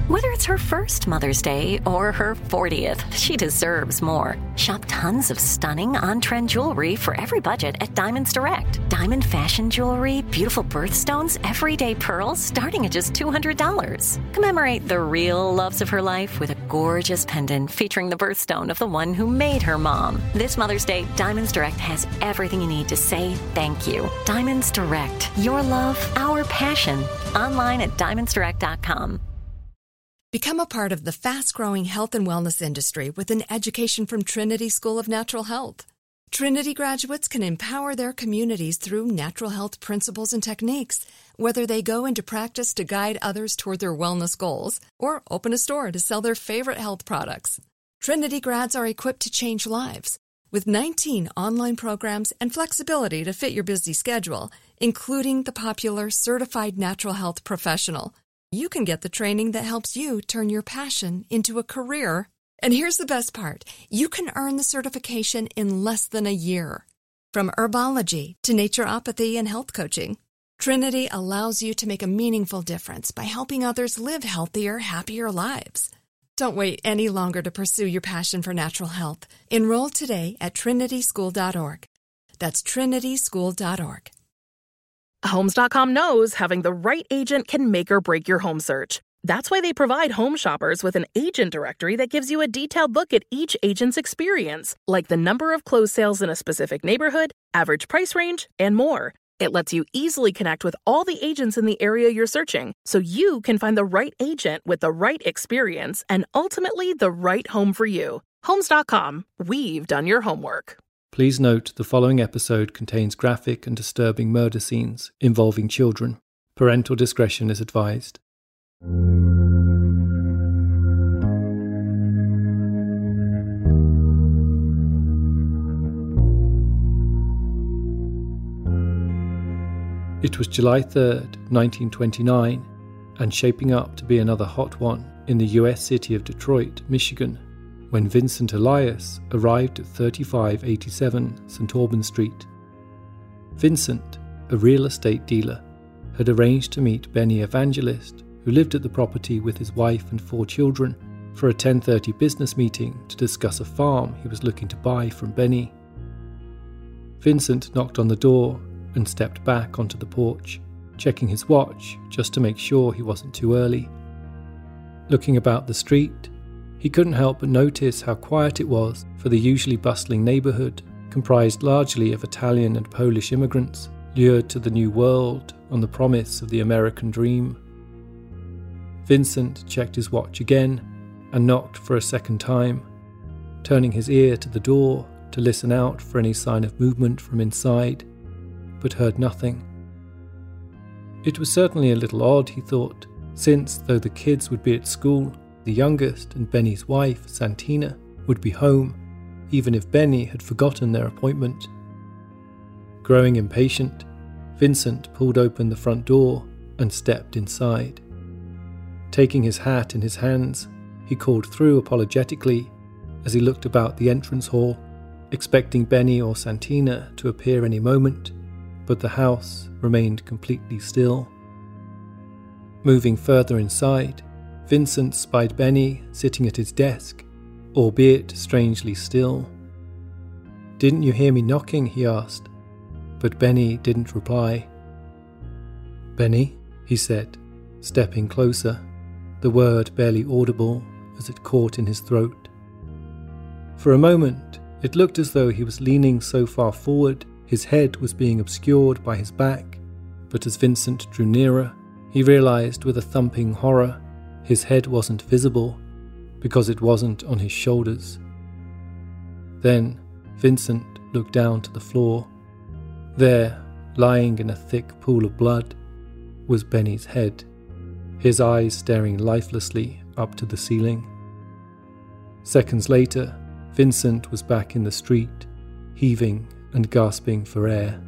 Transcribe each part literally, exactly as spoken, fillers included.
Whether it's her first Mother's Day or her fortieth, she deserves more. Shop tons of stunning on-trend jewelry for every budget at Diamonds Direct. Diamond fashion jewelry, beautiful birthstones, everyday pearls starting at just two hundred dollars. Commemorate the real loves of her life with a gorgeous pendant featuring the birthstone of the one who made her mom. This Mother's Day, Diamonds Direct has everything you need to say thank you. Diamonds Direct. Your love, our passion. Online at diamonds direct dot com. Become a part of the fast-growing health and wellness industry with an education from Trinity School of Natural Health. Trinity graduates can empower their communities through natural health principles and techniques, whether they go into practice to guide others toward their wellness goals or open a store to sell their favorite health products. Trinity grads are equipped to change lives. With nineteen online programs and flexibility to fit your busy schedule, including the popular Certified Natural Health Professional, you can get the training that helps you turn your passion into a career. And here's the best part. You can earn the certification in less than a year. From herbology to naturopathy and health coaching, Trinity allows you to make a meaningful difference by helping others live healthier, happier lives. Don't wait any longer to pursue your passion for natural health. Enroll today at trinity school dot org. That's trinity school dot org. Homes dot com knows having the right agent can make or break your home search. That's why they provide home shoppers with an agent directory that gives you a detailed look at each agent's experience, like the number of closed sales in a specific neighborhood, average price range, and more. It lets you easily connect with all the agents in the area you're searching, so you can find the right agent with the right experience and ultimately the right home for you. Homes dot com. We've done your homework. Please note the following episode contains graphic and disturbing murder scenes involving children. Parental discretion is advised. It was July third, nineteen twenty-nine, and shaping up to be another hot one in the U S city of Detroit, Michigan, when Vincent Elias arrived at thirty-five eighty-seven Saint Aubin Street. Vincent, a real estate dealer, had arranged to meet Benny Evangelist, who lived at the property with his wife and four children, for a ten thirty business meeting to discuss a farm he was looking to buy from Benny. Vincent knocked on the door and stepped back onto the porch, checking his watch just to make sure he wasn't too early. Looking about the street, he couldn't help but notice how quiet it was for the usually bustling neighborhood, comprised largely of Italian and Polish immigrants, lured to the new world on the promise of the American dream. Vincent checked his watch again and knocked for a second time, turning his ear to the door to listen out for any sign of movement from inside, but heard nothing. It was certainly a little odd, he thought, since, though the kids would be at school, the youngest and Benny's wife, Santina, would be home, even if Benny had forgotten their appointment. Growing impatient, Vincent pulled open the front door and stepped inside. Taking his hat in his hands, he called through apologetically as he looked about the entrance hall, expecting Benny or Santina to appear any moment, but the house remained completely still. Moving further inside, Vincent spied Benny sitting at his desk, albeit strangely still. "Didn't you hear me knocking?" he asked, but Benny didn't reply. "Benny," he said, stepping closer, the word barely audible as it caught in his throat. For a moment, it looked as though he was leaning so far forward his head was being obscured by his back, but as Vincent drew nearer, he realized with a thumping horror his head wasn't visible because it wasn't on his shoulders. Then Vincent looked down to the floor. There, lying in a thick pool of blood, was Benny's head, his eyes staring lifelessly up to the ceiling. Seconds later, Vincent was back in the street, heaving and gasping for air.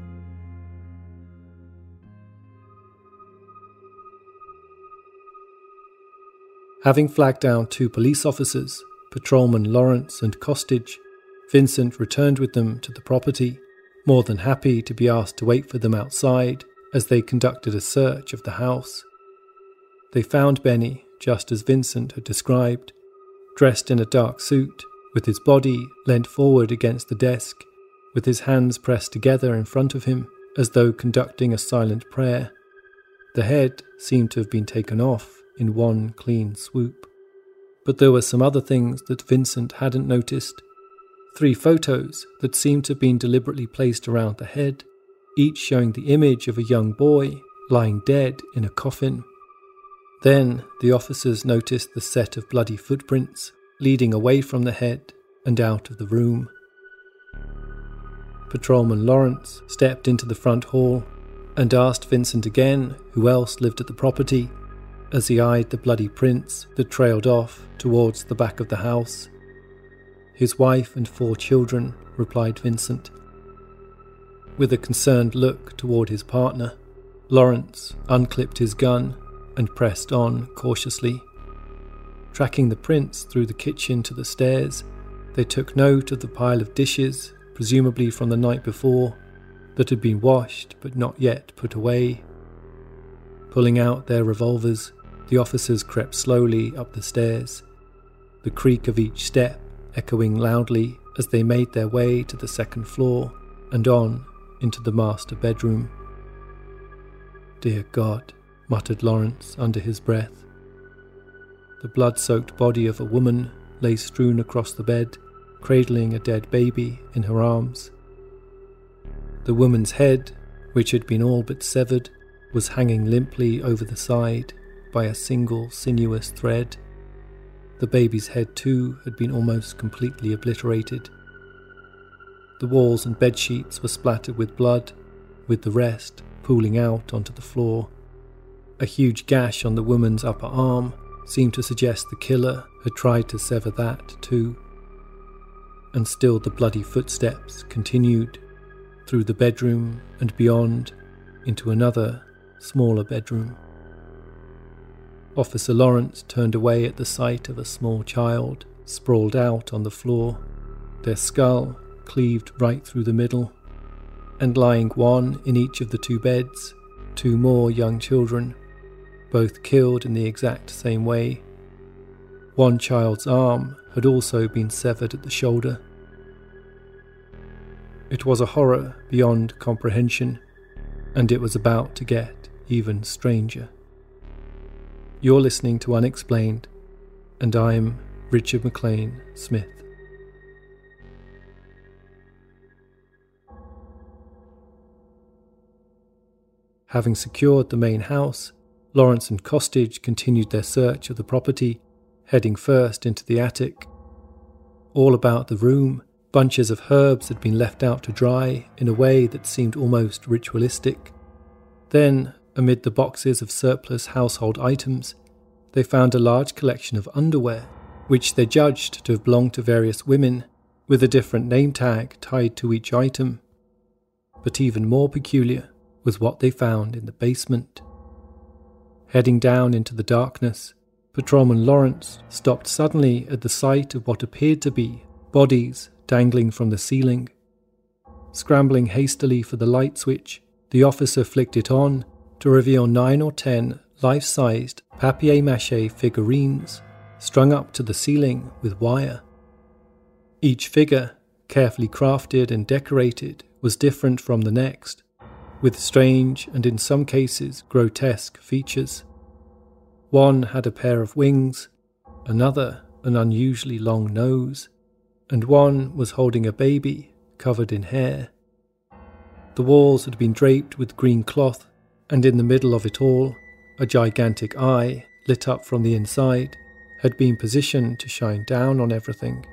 Having flagged down two police officers, Patrolman Lawrence and Costage, Vincent returned with them to the property, more than happy to be asked to wait for them outside as they conducted a search of the house. They found Benny just as Vincent had described, dressed in a dark suit, with his body leant forward against the desk, with his hands pressed together in front of him, as though conducting a silent prayer. The head seemed to have been taken off in one clean swoop. But there were some other things that Vincent hadn't noticed. Three photos that seemed to have been deliberately placed around the head, each showing the image of a young boy lying dead in a coffin. Then the officers noticed the set of bloody footprints leading away from the head and out of the room. Patrolman Lawrence stepped into the front hall and asked Vincent again who else lived at the property, as he eyed the bloody prints that trailed off towards the back of the house. His wife and four children, replied Vincent. With a concerned look toward his partner, Lawrence unclipped his gun and pressed on cautiously. Tracking the prints through the kitchen to the stairs, they took note of the pile of dishes, presumably from the night before, that had been washed but not yet put away. Pulling out their revolvers, the officers crept slowly up the stairs, the creak of each step echoing loudly as they made their way to the second floor and on into the master bedroom. "Dear God," muttered Lawrence under his breath. The blood-soaked body of a woman lay strewn across the bed, cradling a dead baby in her arms. The woman's head, which had been all but severed, was hanging limply over the side by a single sinuous thread. The baby's head, too, had been almost completely obliterated. The walls and bedsheets were splattered with blood, with the rest pooling out onto the floor. A huge gash on the woman's upper arm seemed to suggest the killer had tried to sever that too. And still the bloody footsteps continued through the bedroom and beyond into another, smaller bedroom. Officer Lawrence turned away at the sight of a small child sprawled out on the floor, their skull cleaved right through the middle, and lying one in each of the two beds, two more young children, both killed in the exact same way. One child's arm had also been severed at the shoulder. It was a horror beyond comprehension, and it was about to get even stranger. You're listening to Unexplained, and I'm Richard McLean Smith. Having secured the main house, Lawrence and Costage continued their search of the property, heading first into the attic. All about the room, bunches of herbs had been left out to dry in a way that seemed almost ritualistic. Then, amid the boxes of surplus household items, they found a large collection of underwear, which they judged to have belonged to various women, with a different name tag tied to each item. But even more peculiar was what they found in the basement. Heading down into the darkness, Patrolman Lawrence stopped suddenly at the sight of what appeared to be bodies dangling from the ceiling. Scrambling hastily for the light switch, the officer flicked it on to reveal nine or ten life-sized papier-mâché figurines strung up to the ceiling with wire. Each figure, carefully crafted and decorated, was different from the next, with strange and in some cases grotesque features. One had a pair of wings, another an unusually long nose, and one was holding a baby covered in hair. The walls had been draped with green cloth, and in the middle of it all, a gigantic eye, lit up from the inside, had been positioned to shine down on everything.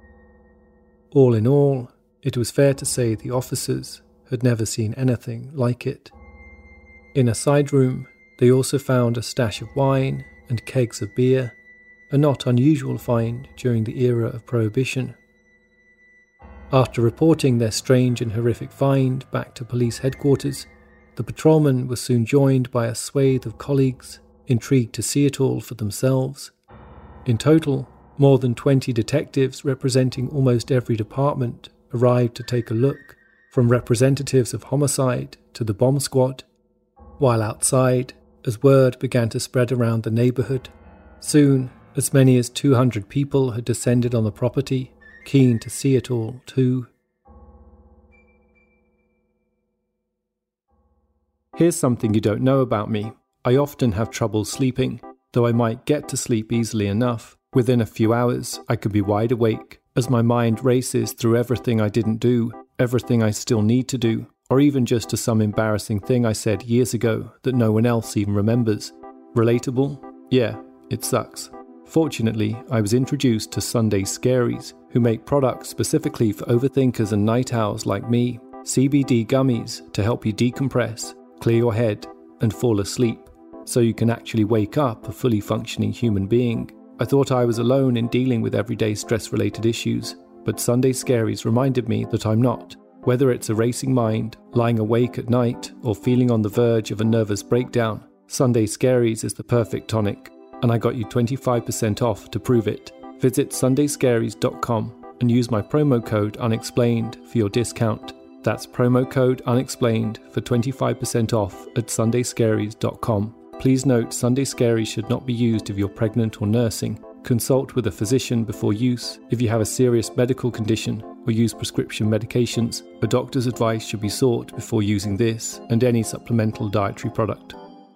All in all, it was fair to say the officers had never seen anything like it. In a side room, they also found a stash of wine and kegs of beer, a not unusual find during the era of Prohibition. After reporting their strange and horrific find back to police headquarters, the patrolman was soon joined by a swathe of colleagues, intrigued to see it all for themselves. In total, more than twenty detectives representing almost every department arrived to take a look, from representatives of homicide to the bomb squad, while outside, as word began to spread around the neighbourhood, Soon, as many as two hundred people had descended on the property, keen to see it all too. Here's something you don't know about me. I often have trouble sleeping, though I might get to sleep easily enough. Within a few hours, I could be wide awake, as my mind races through everything I didn't do, everything I still need to do, or even just to some embarrassing thing I said years ago that no one else even remembers. Relatable? Yeah, it sucks. Fortunately, I was introduced to Sunday Scaries, who make products specifically for overthinkers and night owls like me, C B D gummies to help you decompress, clear your head, and fall asleep, so you can actually wake up a fully functioning human being. I thought I was alone in dealing with everyday stress-related issues, but Sunday Scaries reminded me that I'm not. Whether it's a racing mind, lying awake at night, or feeling on the verge of a nervous breakdown, Sunday Scaries is the perfect tonic, and I got you twenty-five percent off to prove it. Visit sunday scaries dot com and use my promo code UNEXPLAINED for your discount. That's promo code UNEXPLAINED for twenty-five percent off at sunday scaries dot com. Please note, Sunday Scaries should not be used if you're pregnant or nursing. Consult with a physician before use. If you have a serious medical condition or use prescription medications, a doctor's advice should be sought before using this and any supplemental dietary product.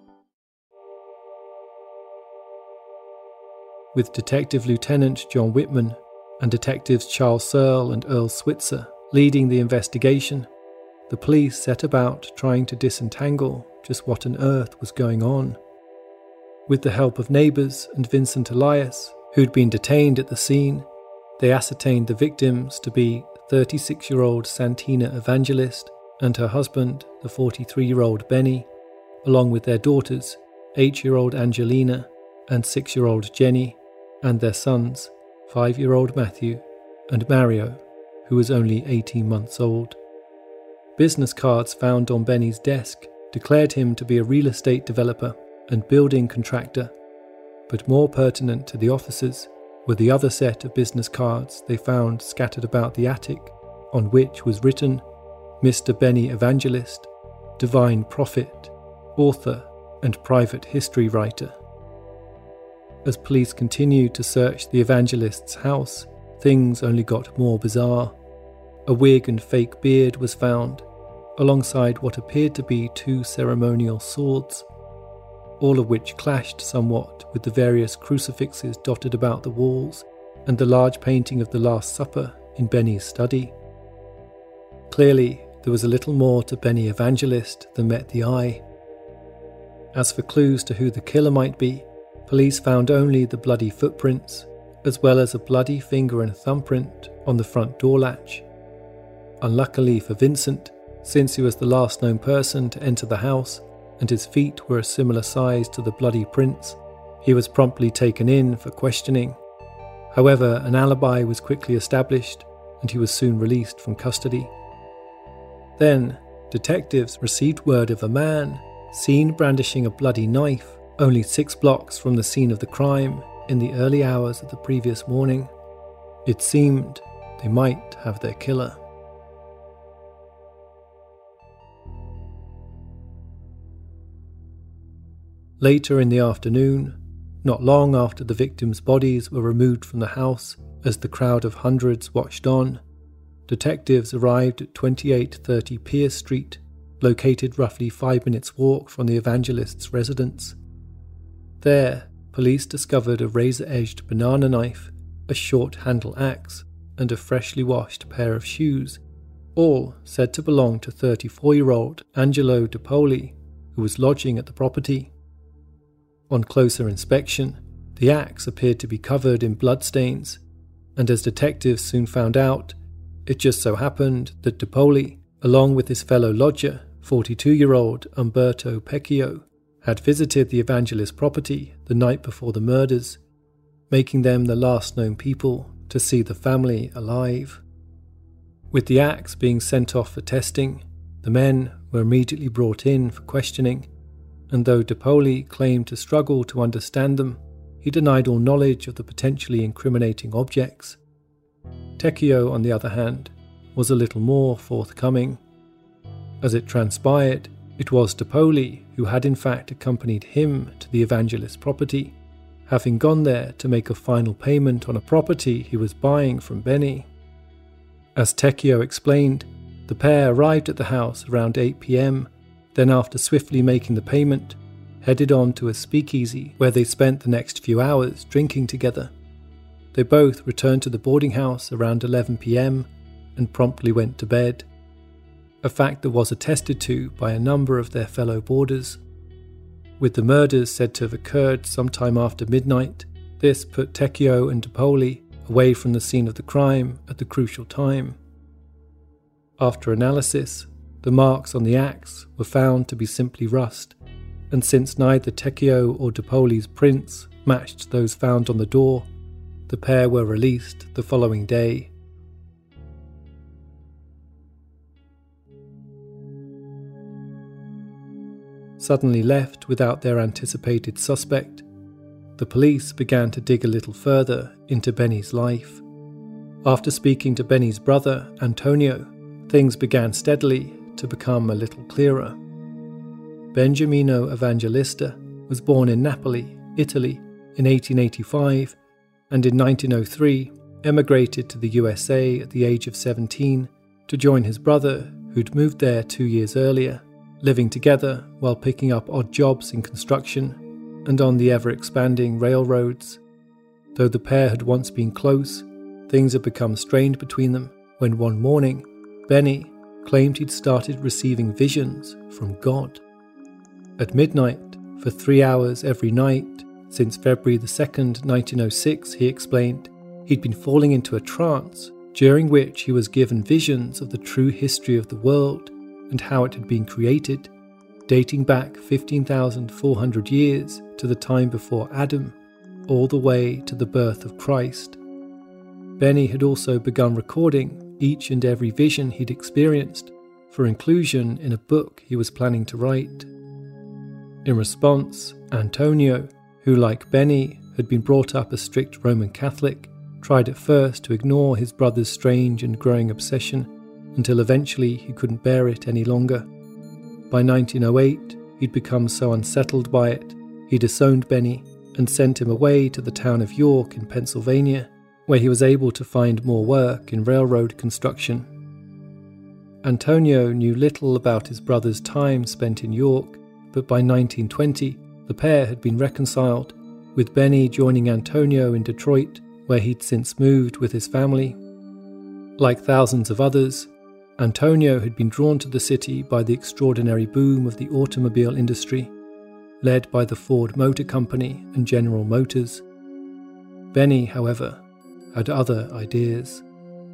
With Detective Lieutenant John Whitman and Detectives Charles Searle and Earl Switzer leading the investigation, the police set about trying to disentangle just what on earth was going on. With the help of neighbours and Vincent Elias, who'd been detained at the scene, they ascertained the victims to be thirty-six-year-old Santina Evangelist and her husband, the forty-three-year-old Benny, along with their daughters, eight-year-old Angelina and six-year-old Jenny, and their sons, five-year-old Matthew and Mario, who was only eighteen months old. Business cards found on Benny's desk declared him to be a real estate developer and building contractor, but more pertinent to the officers were the other set of business cards they found scattered about the attic, on which was written Mister Benny Evangelist, Divine Prophet, Author and Private History Writer. As police continued to search the evangelist's house, things only got more bizarre. A wig and fake beard was found, alongside what appeared to be two ceremonial swords, all of which clashed somewhat with the various crucifixes dotted about the walls and the large painting of the Last Supper in Benny's study. Clearly, there was a little more to Benny Evangelist than met the eye. As for clues to who the killer might be, police found only the bloody footprints, as well as a bloody finger and thumbprint on the front door latch. Unluckily for Vincent, since he was the last known person to enter the house and his feet were a similar size to the bloody prints, he was promptly taken in for questioning. However, an alibi was quickly established and he was soon released from custody. Then, detectives received word of a man seen brandishing a bloody knife only six blocks from the scene of the crime in the early hours of the previous morning. It seemed they might have their killer. Later in the afternoon, not long after the victims' bodies were removed from the house as the crowd of hundreds watched on, detectives arrived at twenty-eight thirty Pierce Street, located roughly five minutes' walk from the evangelist's residence. There, police discovered a razor-edged banana knife, a short-handle axe, and a freshly washed pair of shoes, all said to belong to thirty-four-year-old Angelo DiPoli, who was lodging at the property. On closer inspection, the axe appeared to be covered in bloodstains, and as detectives soon found out, it just so happened that DiPoli, along with his fellow lodger, forty-two-year-old Umberto Pecchio, had visited the evangelist property the night before the murders, making them the last known people to see the family alive. With the axe being sent off for testing, the men were immediately brought in for questioning, and though DiPoli claimed to struggle to understand them, he denied all knowledge of the potentially incriminating objects. Tecchio, on the other hand, was a little more forthcoming. As it transpired, it was DiPoli who had in fact accompanied him to the evangelist's property, having gone there to make a final payment on a property he was buying from Benny. As Tecchio explained, the pair arrived at the house around eight p.m, then after swiftly making the payment, headed on to a speakeasy where they spent the next few hours drinking together. They both returned to the boarding house around eleven p.m. and promptly went to bed, a fact that was attested to by a number of their fellow boarders. With the murders said to have occurred sometime after midnight, this put Tecchio and DePoli away from the scene of the crime at the crucial time. After analysis, the marks on the axe were found to be simply rust, and since neither Tecchio or DePoli's prints matched those found on the door, the pair were released the following day. Suddenly left without their anticipated suspect, the police began to dig a little further into Benny's life. After speaking to Benny's brother, Antonio, things began steadily to become a little clearer. Benjamino Evangelista was born in Napoli, Italy, in eighteen eighty-five, and in nineteen oh three emigrated to the U S A at the age of seventeen to join his brother, who'd moved there two years earlier, living together while picking up odd jobs in construction and on the ever-expanding railroads. Though the pair had once been close, things had become strained between them when one morning, Benny claimed he'd started receiving visions from God. At midnight, for three hours every night, since February the second, nineteen oh six, he explained, he'd been falling into a trance during which he was given visions of the true history of the world and how it had been created, dating back fifteen thousand four hundred years to the time before Adam, all the way to the birth of Christ. Benny had also begun recording each and every vision he'd experienced for inclusion in a book he was planning to write. In response, Antonio, who like Benny had been brought up a strict Roman Catholic, tried at first to ignore his brother's strange and growing obsession until eventually he couldn't bear it any longer. By nineteen oh eight, he'd become so unsettled by it, he disowned Benny and sent him away to the town of York in Pennsylvania, where he was able to find more work in railroad construction. Antonio knew little about his brother's time spent in York, but by nineteen twenty, the pair had been reconciled, with Benny joining Antonio in Detroit, where he'd since moved with his family. Like thousands of others, Antonio had been drawn to the city by the extraordinary boom of the automobile industry, led by the Ford Motor Company and General Motors. Benny, however, had other ideas.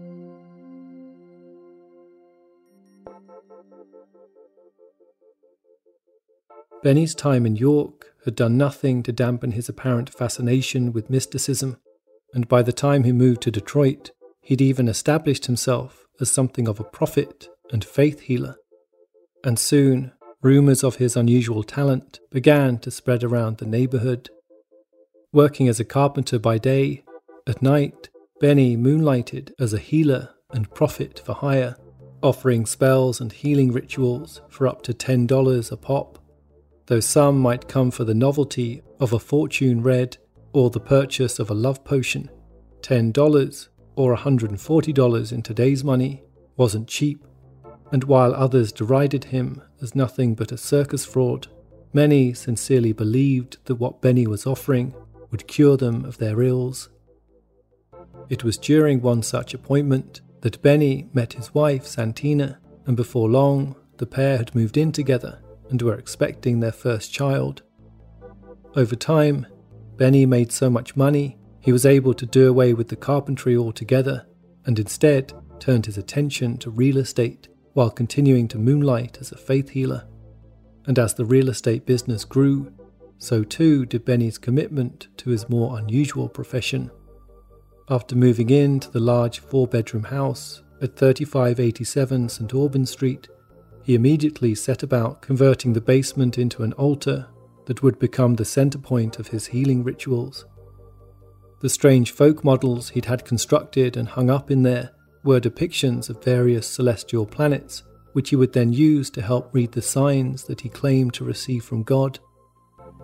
Benny's time in York had done nothing to dampen his apparent fascination with mysticism, and by the time he moved to Detroit, he'd even established himself as something of a prophet and faith healer. And soon, rumours of his unusual talent began to spread around the neighbourhood. Working as a carpenter by day, at night, Benny moonlighted as a healer and prophet for hire, offering spells and healing rituals for up to ten dollars a pop. Though some might come for the novelty of a fortune read or the purchase of a love potion, ten dollars, or one hundred forty dollars in today's money, wasn't cheap, and while others derided him as nothing but a circus fraud, many sincerely believed that what Benny was offering would cure them of their ills. It was during one such appointment that Benny met his wife Santina, and before long the pair had moved in together and were expecting their first child. Over time, Benny made so much money he was able to do away with the carpentry altogether and instead turned his attention to real estate while continuing to moonlight as a faith healer. And as the real estate business grew, so too did Benny's commitment to his more unusual profession. After moving into the large four-bedroom house at thirty-five eighty-seven Saint Albans Street, he immediately set about converting the basement into an altar that would become the centre point of his healing rituals. The strange folk models he'd had constructed and hung up in there were depictions of various celestial planets, which he would then use to help read the signs that he claimed to receive from God.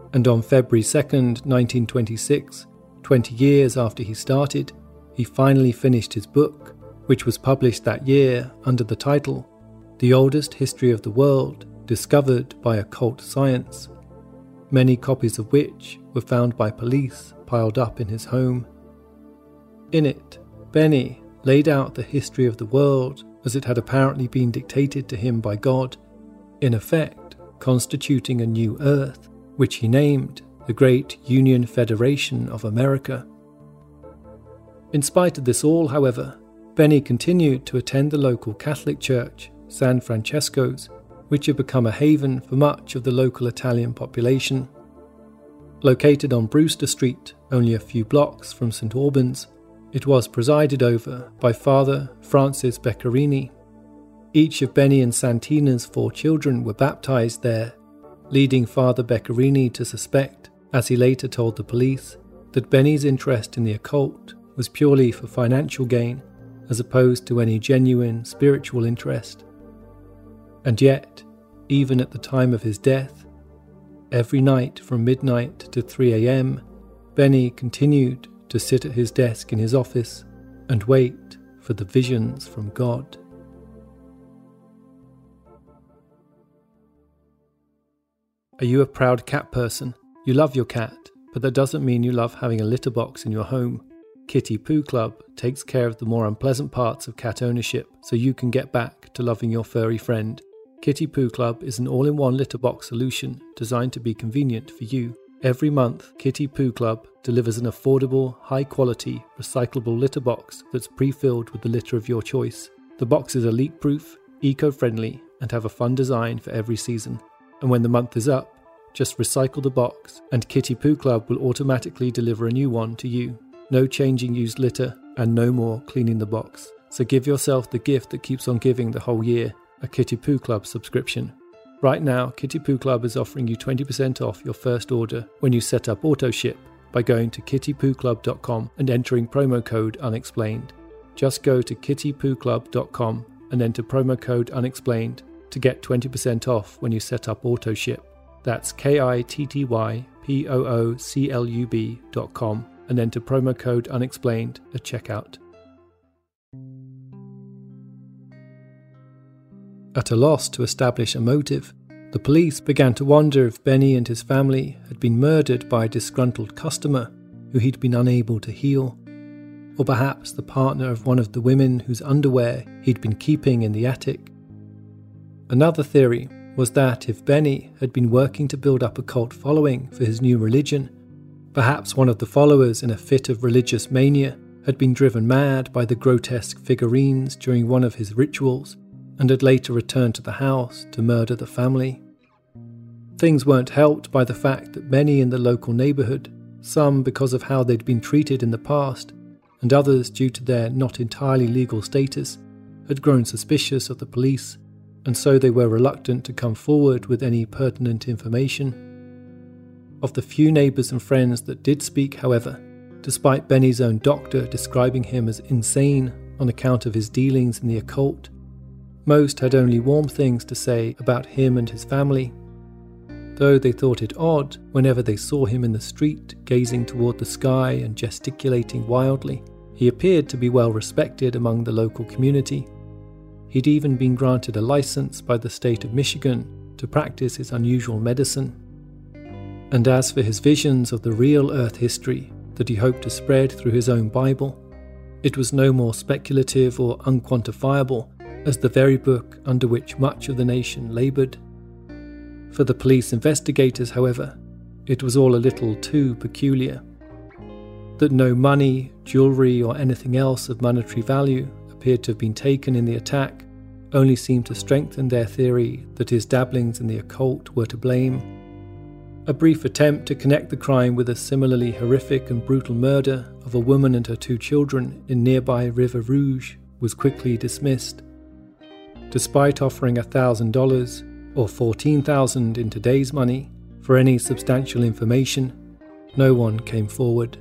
and on February second, nineteen twenty-six, twenty years after he started, he finally finished his book, which was published that year under the title The Oldest History of the World, Discovered by Occult Science, many copies of which were found by police piled up in his home. In it, Benny laid out the history of the world as it had apparently been dictated to him by God, in effect constituting a new Earth, which he named the Great Union Federation of America. In spite of this all, however, Benny continued to attend the local Catholic church, San Francesco's, which had become a haven for much of the local Italian population. Located on Brewster Street, only a few blocks from Saint Albans, it was presided over by Father Francis Beccarini. Each of Benny and Santina's four children were baptized there, leading Father Beccarini to suspect, as he later told the police, that Benny's interest in the occult was purely for financial gain, as opposed to any genuine spiritual interest. And yet, even at the time of his death, every night from midnight to three a.m, Benny continued to sit at his desk in his office and wait for the visions from God. Are you a proud cat person? You love your cat, but that doesn't mean you love having a litter box in your home. Kitty Poo Club takes care of the more unpleasant parts of cat ownership so you can get back to loving your furry friend. Kitty Poo Club is an all-in-one litter box solution designed to be convenient for you. Every month, Kitty Poo Club delivers an affordable, high-quality, recyclable litter box that's pre-filled with the litter of your choice. The boxes are leak-proof, eco-friendly, and have a fun design for every season. And when the month is up, just recycle the box and Kitty Poo Club will automatically deliver a new one to you. No changing used litter and no more cleaning the box. So give yourself the gift that keeps on giving the whole year, a Kitty Poo Club subscription. Right now, Kitty Poo Club is offering you twenty percent off your first order when you set up AutoShip by going to kitty poo club dot com and entering promo code unexplained. Just go to kitty poo club dot com and enter promo code unexplained to get twenty percent off when you set up AutoShip. That's K I T T Y P O O C L U B dot com and enter promo code unexplained at checkout. At a loss to establish a motive, the police began to wonder if Benny and his family had been murdered by a disgruntled customer who he'd been unable to heal, or perhaps the partner of one of the women whose underwear he'd been keeping in the attic. Another theory was that if Benny had been working to build up a cult following for his new religion, perhaps one of the followers in a fit of religious mania had been driven mad by the grotesque figurines during one of his rituals and had later returned to the house to murder the family. Things weren't helped by the fact that many in the local neighbourhood, some because of how they'd been treated in the past, and others due to their not entirely legal status, had grown suspicious of the police, and so they were reluctant to come forward with any pertinent information. Of the few neighbours and friends that did speak, however, despite Benny's own doctor describing him as insane on account of his dealings in the occult, most had only warm things to say about him and his family, though they thought it odd whenever they saw him in the street gazing toward the sky and gesticulating wildly. He appeared to be well respected among the local community. He'd even been granted a license by the state of Michigan to practice his unusual medicine. And as for his visions of the real Earth history that he hoped to spread through his own Bible, it was no more speculative or unquantifiable as the very book under which much of the nation laboured. For the police investigators, however, it was all a little too peculiar. That no money, jewellery or anything else of monetary value appeared to have been taken in the attack only seemed to strengthen their theory that his dabblings in the occult were to blame. A brief attempt to connect the crime with a similarly horrific and brutal murder of a woman and her two children in nearby River Rouge was quickly dismissed. Despite offering one thousand dollars, or fourteen thousand dollars in today's money, for any substantial information, no one came forward.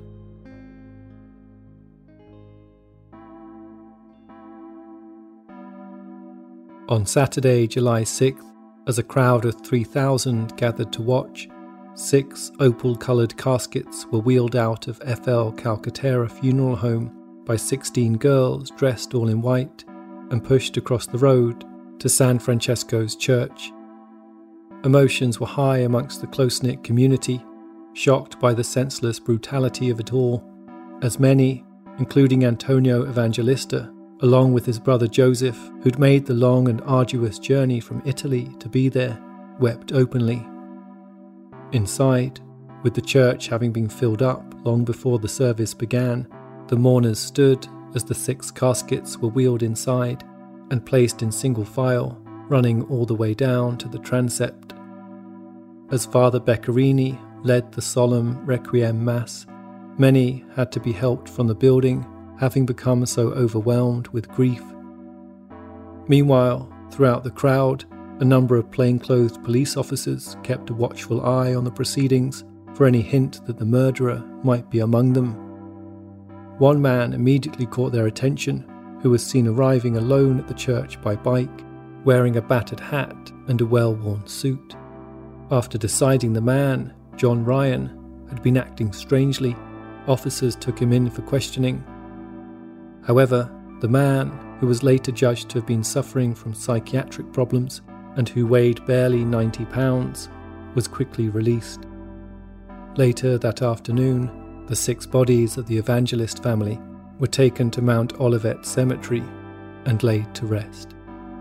On Saturday, July sixth, as a crowd of three thousand gathered to watch, Six opal-coloured caskets were wheeled out of F L Calcaterra Funeral Home by sixteen girls dressed all in white and pushed across the road to San Francesco's church. Emotions were high amongst the close-knit community, shocked by the senseless brutality of it all, as many, including Antonio Evangelista, along with his brother Joseph, who'd made the long and arduous journey from Italy to be there, wept openly. Inside, with the church having been filled up long before the service began, the mourners stood as the six caskets were wheeled inside and placed in single file, running all the way down to the transept. As Father Beccarini led the solemn Requiem Mass, many had to be helped from the building, having become so overwhelmed with grief. Meanwhile, throughout the crowd, a number of plainclothed police officers kept a watchful eye on the proceedings for any hint that the murderer might be among them. One man immediately caught their attention, who was seen arriving alone at the church by bike, wearing a battered hat and a well-worn suit. After deciding the man, John Ryan, had been acting strangely, officers took him in for questioning. However, the man, who was later judged to have been suffering from psychiatric problems and who weighed barely ninety pounds, was quickly released. Later that afternoon, the six bodies of the Evangelist family were taken to Mount Olivet Cemetery and laid to rest.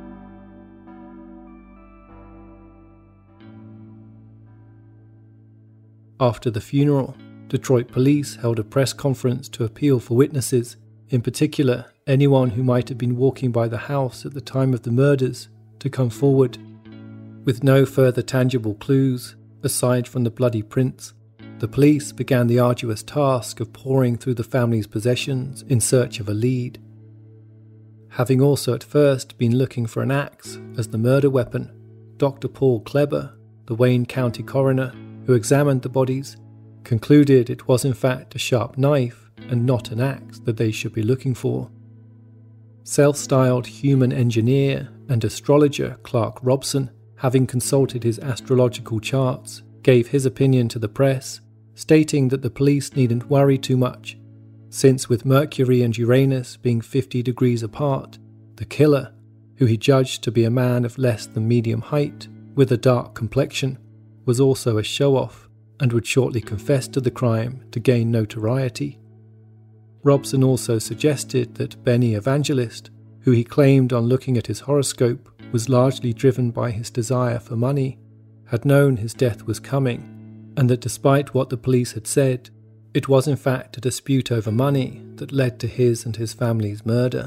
After the funeral, Detroit police held a press conference to appeal for witnesses, in particular anyone who might have been walking by the house at the time of the murders, to come forward. With no further tangible clues, aside from the bloody prints, the police began the arduous task of poring through the family's possessions in search of a lead. Having also at first been looking for an axe as the murder weapon, Doctor Paul Kleber, the Wayne County coroner who examined the bodies, concluded it was in fact a sharp knife and not an axe that they should be looking for. Self-styled human engineer and astrologer Clark Robson, having consulted his astrological charts, gave his opinion to the press, stating that the police needn't worry too much, since with Mercury and Uranus being fifty degrees apart, the killer, who he judged to be a man of less than medium height with a dark complexion, was also a show-off and would shortly confess to the crime to gain notoriety. Robson also suggested that Benny Evangelist, who he claimed on looking at his horoscope was largely driven by his desire for money, had known his death was coming, and that despite what the police had said, it was in fact a dispute over money that led to his and his family's murder.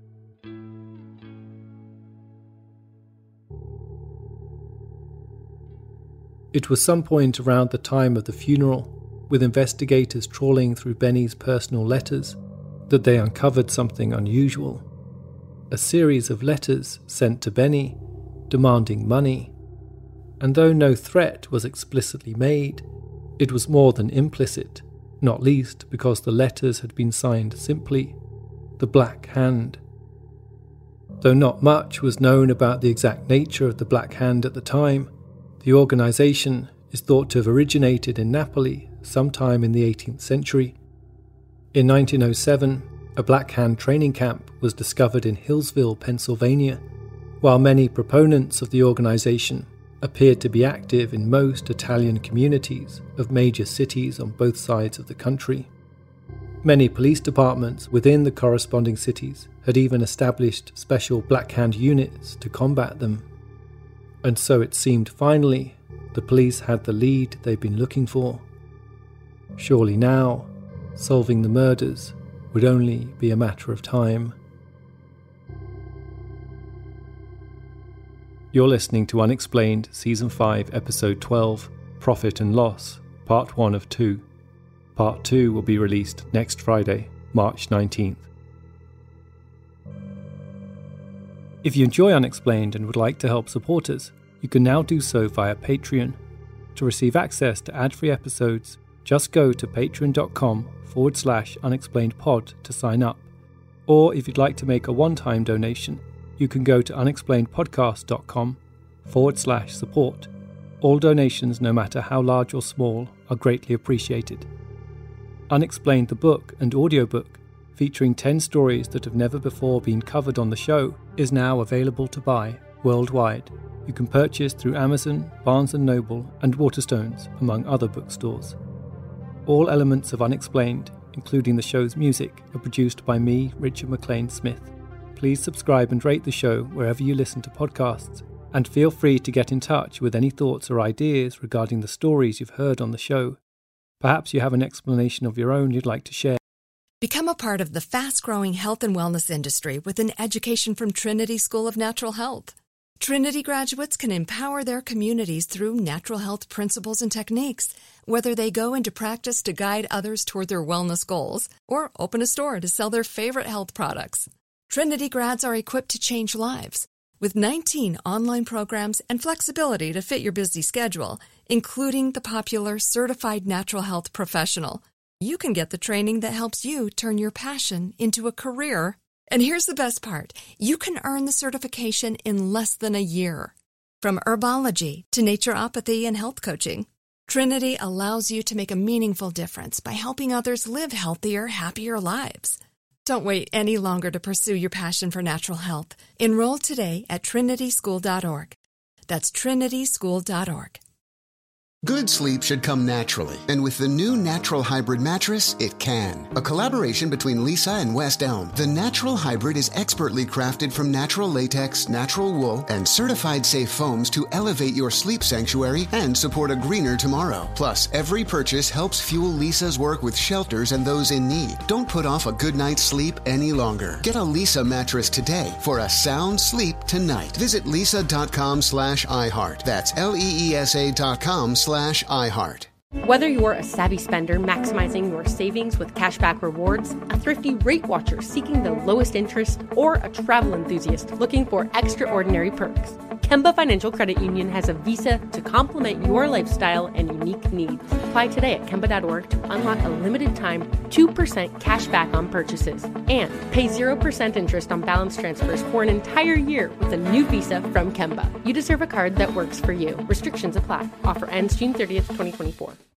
It was some point around the time of the funeral, with investigators trawling through Benny's personal letters, that they uncovered something unusual. A series of letters sent to Benny, demanding money. And though no threat was explicitly made, it was more than implicit, not least because the letters had been signed simply, the Black Hand. Though not much was known about the exact nature of the Black Hand at the time, the organisation is thought to have originated in Napoli sometime in the eighteenth century. In nineteen oh seven, a Black Hand training camp was discovered in Hillsville, Pennsylvania, while many proponents of the organisation appeared to be active in most Italian communities of major cities on both sides of the country. Many police departments within the corresponding cities had even established special Black Hand units to combat them. And so it seemed finally the police had the lead they'd been looking for. Surely now, solving the murders would only be a matter of time. You're listening to Unexplained Season five, Episode twelve, Profit and Loss, Part one of two. Part two will be released next Friday, March nineteenth. If you enjoy Unexplained and would like to help support us, you can now do so via Patreon. To receive access to ad-free episodes, just go to patreon.com forward slash unexplainedpod to sign up. Or if you'd like to make a one-time donation, you can go to unexplainedpodcast.com forward slash support. All donations, no matter how large or small, are greatly appreciated. Unexplained the book and audiobook, featuring ten stories that have never before been covered on the show, is now available to buy worldwide. You can purchase through Amazon, Barnes and Noble, and Waterstones, among other bookstores. All elements of Unexplained, including the show's music, are produced by me, Richard McLean Smith. Please subscribe and rate the show wherever you listen to podcasts, and feel free to get in touch with any thoughts or ideas regarding the stories you've heard on the show. Perhaps you have an explanation of your own you'd like to share. Become a part of the fast-growing health and wellness industry with an education from Trinity School of Natural Health. Trinity graduates can empower their communities through natural health principles and techniques, whether they go into practice to guide others toward their wellness goals or open a store to sell their favorite health products. Trinity grads are equipped to change lives with nineteen online programs and flexibility to fit your busy schedule, including the popular Certified Natural Health Professional. You can get the training that helps you turn your passion into a career. And here's the best part. You can earn the certification in less than a year. From herbology to naturopathy and health coaching, Trinity allows you to make a meaningful difference by helping others live healthier, happier lives. Don't wait any longer to pursue your passion for natural health. Enroll today at trinity school dot org. That's trinity school dot org. Good sleep should come naturally, and with the new Natural Hybrid mattress, it can. A collaboration between Leesa and West Elm, the Natural Hybrid is expertly crafted from natural latex, natural wool, and certified safe foams to elevate your sleep sanctuary and support a greener tomorrow. Plus, every purchase helps fuel Leesa's work with shelters and those in need. Don't put off a good night's sleep any longer. Get a Leesa mattress today for a sound sleep tonight. Visit leesa.com slash iHeart. That's L-E-E-S-A dot com slash iHeart. Whether you're a savvy spender maximizing your savings with cashback rewards, a thrifty rate watcher seeking the lowest interest, or a travel enthusiast looking for extraordinary perks, Kemba Financial Credit Union has a visa to complement your lifestyle and unique needs. Apply today at Kemba dot org to unlock a limited time two percent cash back on purchases and pay zero percent interest on balance transfers for an entire year with a new visa from Kemba. You deserve a card that works for you. Restrictions apply. Offer ends June thirtieth, twenty twenty-four.